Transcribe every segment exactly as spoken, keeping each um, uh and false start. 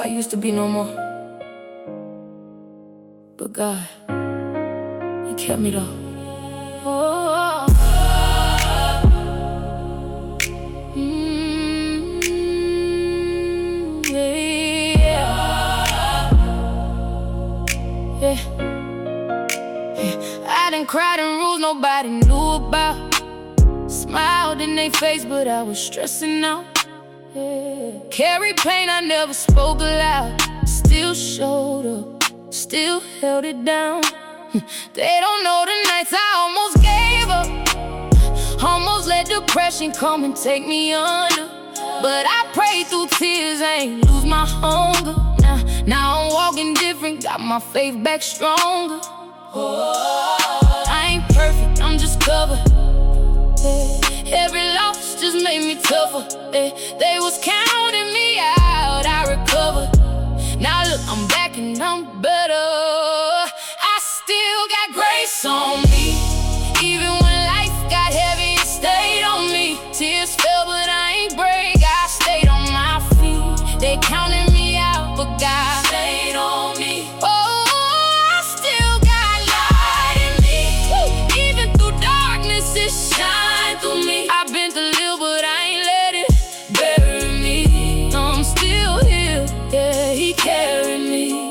I used to be no more. But God, He kept me though. Oh, mm, yeah. Yeah. Yeah. I done cried in rooms nobody knew about. Smiled in their face, but I was stressing out. Yeah. Carried pain I never spoke aloud. Still showed up, still held it down. They don't know the nights I almost gave up, almost let depression come and take me under. But I prayed through tears, I ain't lose my hunger. Now, now I'm walking different, got my faith back stronger. Oh, I ain't perfect, I'm just covered. Yeah. Every loss just made me tougher. Yeah. They was counting me out, I recovered. Now look, I'm back and I'm better. I still got grace on me. Even when life got heavy, it stayed on me. Tears fell, but I ain't break. I stayed on my feet. They counted me out, but God stayed on me. Oh, I still got light in me. Even through darkness, it shine through me. I've been through little, but I ain't let it bury me. I'm still here, yeah, He carried me.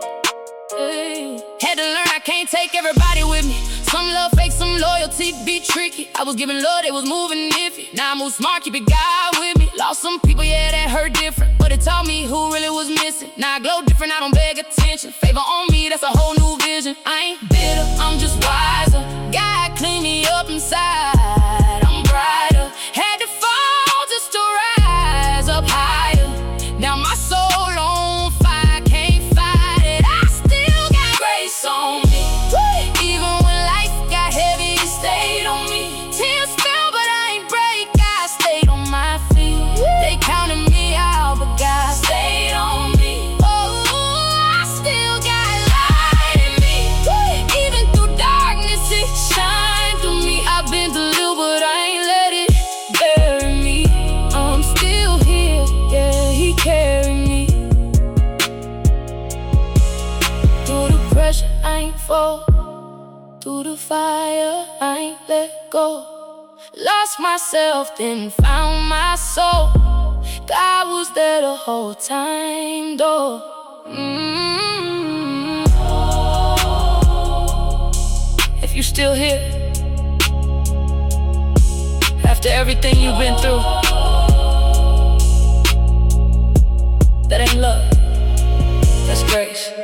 Hey. Had to learn I can't take everybody with me. Some love fake, some loyalty be tricky. I was giving love, they was moving iffy. Now I move smart, keep it God with me. Lost some people, yeah, that hurt different, but it taught me who really was missing. Now I glow different, I don't beg attention. Favor on me, that's a whole new vision. I ain't bitter, I'm just wiser. God cleaned me up inside, I'm brighter. Had to fall just to rise up higher. Now my soul on fire, can't fight it. I still got grace on me. Even when life got heavy, it stayed on me. Tears fell, but I ain't break. I stayed on my feet. They counted me out, but God stayed on me. Oh, I still got light in me. Even through darkness, it shine through me. I've been through little, but I ain't let it bury me. I'm still here, yeah, He carried me. Through the pressure, I ain't fall. Through the fire, I ain't let go. Lost myself, then found my soul. God was there the whole time, though. Mm-hmm. If you still here, after everything you've been through, that ain't love, that's grace.